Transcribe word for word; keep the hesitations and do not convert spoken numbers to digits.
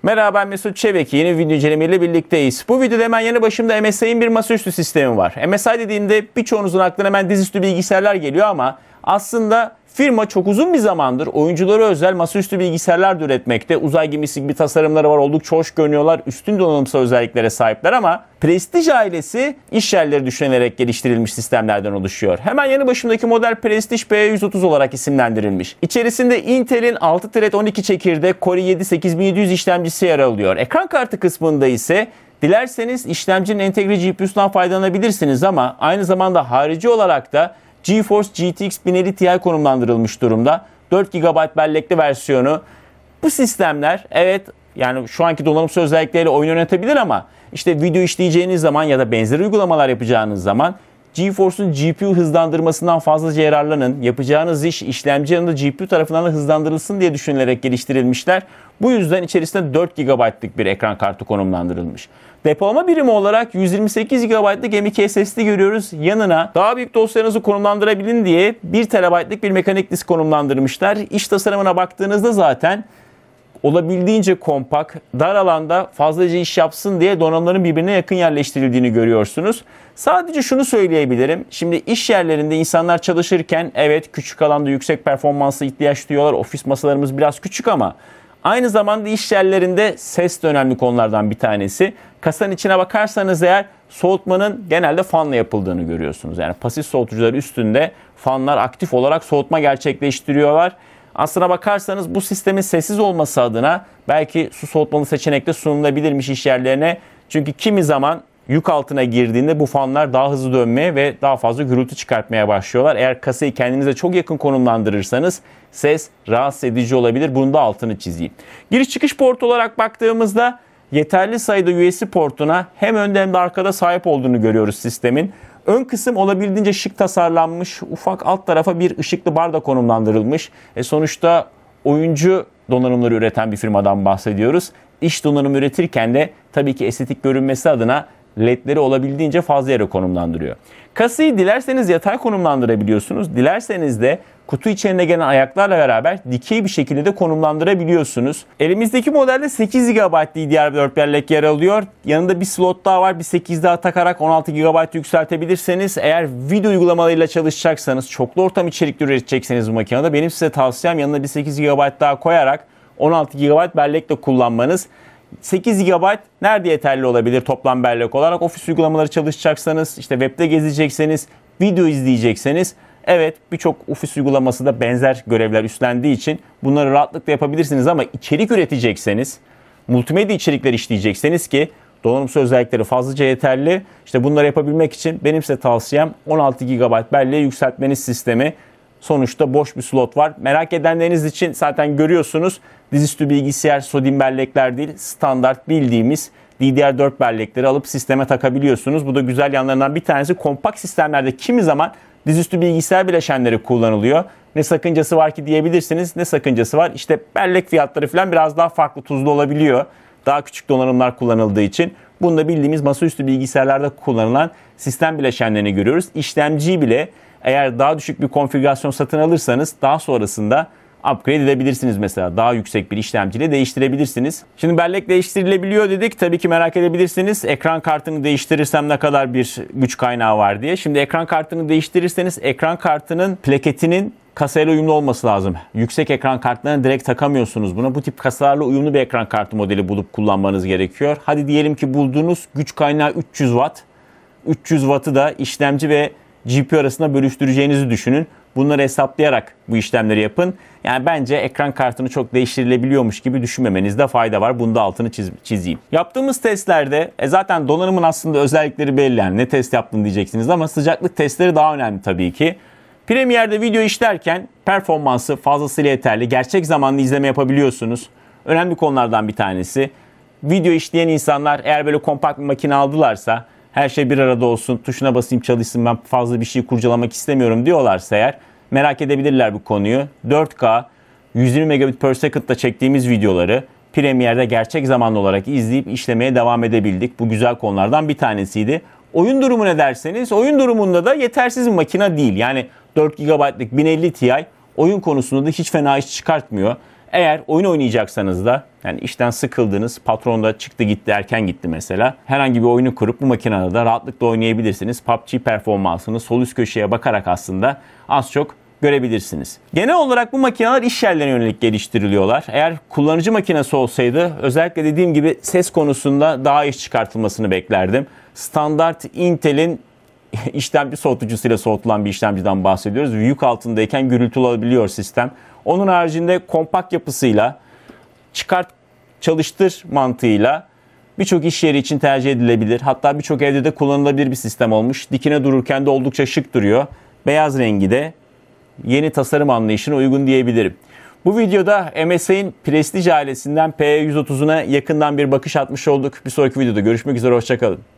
Merhaba, ben Mesut Çevik. Yeni bir video incelemeyle birlikteyiz. Bu videoda hemen yanı başımda M S I'nin bir masaüstü sistemi var. M S I dediğimde birçoğunuzun aklına hemen dizüstü bilgisayarlar geliyor ama aslında firma çok uzun bir zamandır oyunculara özel masaüstü bilgisayarlar da üretmekte. Uzay gemisi gibi tasarımları var, oldukça hoş görünüyorlar, üstün donanımsal özelliklere sahipler ama Prestige ailesi iş yerleri düşünülerek geliştirilmiş sistemlerden oluşuyor. Hemen yanı başımdaki model Prestige P yüz otuz olarak isimlendirilmiş. İçerisinde Intel'in altı Thread on iki çekirdek Core i yedi sekiz bin yedi yüz işlemcisi yer alıyor. Ekran kartı kısmında ise dilerseniz işlemcinin entegre G P U'sundan faydalanabilirsiniz ama aynı zamanda harici olarak da GeForce G T X bin elli Ti konumlandırılmış durumda. dört gigabayt bellekli versiyonu. Bu sistemler evet yani şu anki donanımsal özellikleriyle oyun yönetebilir ama işte video işleyeceğiniz zaman ya da benzer uygulamalar yapacağınız zaman GeForce'un G P U hızlandırmasından fazlaca yararlanın. Yapacağınız iş işlemci yanında G P U tarafından da hızlandırılsın diye düşünülerek geliştirilmişler. Bu yüzden içerisinde dört gigabaytlık bir ekran kartı konumlandırılmış. Depolama birimi olarak yüz yirmi sekiz gigabaytlık M iki S S D görüyoruz. Yanına daha büyük dosyalarınızı konumlandırabilin diye bir terabaytlık bir mekanik disk konumlandırmışlar. İç tasarımına baktığınızda zaten olabildiğince kompakt, dar alanda fazlaca iş yapsın diye donanımların birbirine yakın yerleştirildiğini görüyorsunuz. Sadece şunu söyleyebilirim. Şimdi iş yerlerinde insanlar çalışırken evet küçük alanda yüksek performansa ihtiyaç duyuyorlar. Ofis masalarımız biraz küçük ama aynı zamanda iş yerlerinde ses de önemli konulardan bir tanesi. Kasanın içine bakarsanız eğer soğutmanın genelde fanla yapıldığını görüyorsunuz. Yani pasif soğutucular üstünde fanlar aktif olarak soğutma gerçekleştiriyorlar. Aslına bakarsanız bu sistemin sessiz olması adına belki su soğutmalı seçenekte sunulabilirmiş iş yerlerine. Çünkü kimi zaman yük altına girdiğinde bu fanlar daha hızlı dönmeye ve daha fazla gürültü çıkartmaya başlıyorlar. Eğer kasayı kendinize çok yakın konumlandırırsanız ses rahatsız edici olabilir. Bunun da altını çizeyim. Giriş çıkış portu olarak baktığımızda yeterli sayıda U S B portuna hem önde hem de arkada sahip olduğunu görüyoruz sistemin. Ön kısım olabildiğince şık tasarlanmış. Ufak alt tarafa bir ışıklı bar da konumlandırılmış. E sonuçta oyuncu donanımları üreten bir firmadan bahsediyoruz. İş donanımı üretirken de tabii ki estetik görünmesi adına ledleri olabildiğince fazla yere konumlandırıyor. Kasayı dilerseniz yatay konumlandırabiliyorsunuz. Dilerseniz de kutu içerisinde gelen ayaklarla beraber dikey bir şekilde de konumlandırabiliyorsunuz. Elimizdeki modelde sekiz gigabayt D D R dört bellek yer alıyor. Yanında bir slot daha var. Bir sekiz daha takarak on altı gigabayt yükseltebilirseniz, eğer video uygulamalarıyla çalışacaksanız, çoklu ortam içerikli üretecekseniz bu makinede benim size tavsiyem yanına bir sekiz gigabayt daha koyarak on altı gigabayt bellekle kullanmanız. sekiz gigabayt nerede yeterli olabilir toplam bellek olarak? Ofis uygulamaları çalışacaksanız, işte webde gezecekseniz, video izleyecekseniz, evet birçok ofis uygulaması da benzer görevler üstlendiği için bunları rahatlıkla yapabilirsiniz ama içerik üretecekseniz, multimedya içerikler işleyecekseniz ki donanımsal özellikleri fazlaca yeterli. İşte bunları yapabilmek için benim size tavsiyem on altı gigabayt belleği yükseltmeniz sistemi. Sonuçta boş bir slot var. Merak edenleriniz için zaten görüyorsunuz. Dizüstü bilgisayar S O D I M bellekler değil, standart bildiğimiz D D R dört bellekleri alıp sisteme takabiliyorsunuz. Bu da güzel yanlarından bir tanesi. Kompakt sistemlerde kimi zaman dizüstü bilgisayar bileşenleri kullanılıyor. Ne sakıncası var ki diyebilirsiniz. Ne sakıncası var? İşte bellek fiyatları falan biraz daha farklı, tuzlu olabiliyor. Daha küçük donanımlar kullanıldığı için. Bunda bildiğimiz masaüstü bilgisayarlarda kullanılan sistem bileşenlerini görüyoruz. İşlemciyi bile eğer daha düşük bir konfigürasyon satın alırsanız daha sonrasında upgrade edebilirsiniz mesela. Daha yüksek bir işlemciyle değiştirebilirsiniz. Şimdi bellek değiştirilebiliyor dedik. Tabii ki merak edebilirsiniz. Ekran kartını değiştirirsem ne kadar bir güç kaynağı var diye. Şimdi ekran kartını değiştirirseniz ekran kartının plaketinin kasayla uyumlu olması lazım. Yüksek ekran kartlarına direkt takamıyorsunuz buna. Bu tip kasalarla uyumlu bir ekran kartı modeli bulup kullanmanız gerekiyor. Hadi diyelim ki bulduğunuz güç kaynağı üç yüz watt. üç yüz wattı da işlemci ve G P U arasında bölüştüreceğinizi düşünün. Bunları hesaplayarak bu işlemleri yapın. Yani bence ekran kartını çok değiştirilebiliyormuş gibi düşünmemenizde fayda var. Bunu da altını çiz, çizeyim. Yaptığımız testlerde e zaten donanımın aslında özellikleri belli. Yani ne test yaptın diyeceksiniz ama sıcaklık testleri daha önemli tabii ki. Premiere'de video işlerken performansı fazlasıyla yeterli. Gerçek zamanlı izleme yapabiliyorsunuz. Önemli konulardan bir tanesi. Video işleyen insanlar eğer böyle kompakt bir makine aldılarsa, her şey bir arada olsun, tuşuna basayım çalışsın, ben fazla bir şey kurcalamak istemiyorum diyorlarsa eğer merak edebilirler bu konuyu. dört K yüz yirmi megabit per second'da çektiğimiz videoları Premiere'de gerçek zamanlı olarak izleyip işlemeye devam edebildik. Bu güzel konulardan bir tanesiydi. Oyun durumu ne derseniz, oyun durumunda da yetersiz bir makine değil. Yani dört gigabaytlık bin elli Ti oyun konusunda da hiç fena iş çıkartmıyor. Eğer oyun oynayacaksanız da, yani işten sıkıldınız, patron da çıktı gitti, erken gitti mesela, herhangi bir oyunu kurup bu makinede de rahatlıkla oynayabilirsiniz. P U B G performansını sol üst köşeye bakarak aslında az çok görebilirsiniz. Genel olarak bu makineler iş yerlerine yönelik geliştiriliyorlar. Eğer kullanıcı makinesi olsaydı özellikle dediğim gibi ses konusunda daha iş çıkartılmasını beklerdim. Standart Intel'in işlemci soğutucusuyla soğutulan bir işlemciden bahsediyoruz. Yük altındayken gürültü olabiliyor sistem. Onun haricinde kompakt yapısıyla, çıkart çalıştır mantığıyla birçok iş yeri için tercih edilebilir. Hatta birçok evde de kullanılabilir bir sistem olmuş. Dikine dururken de oldukça şık duruyor. Beyaz rengi de yeni tasarım anlayışına uygun diyebilirim. Bu videoda M S I'nin Prestige ailesinden P E yüz otuzuna yakından bir bakış atmış olduk. Bir sonraki videoda görüşmek üzere, hoşça kalın.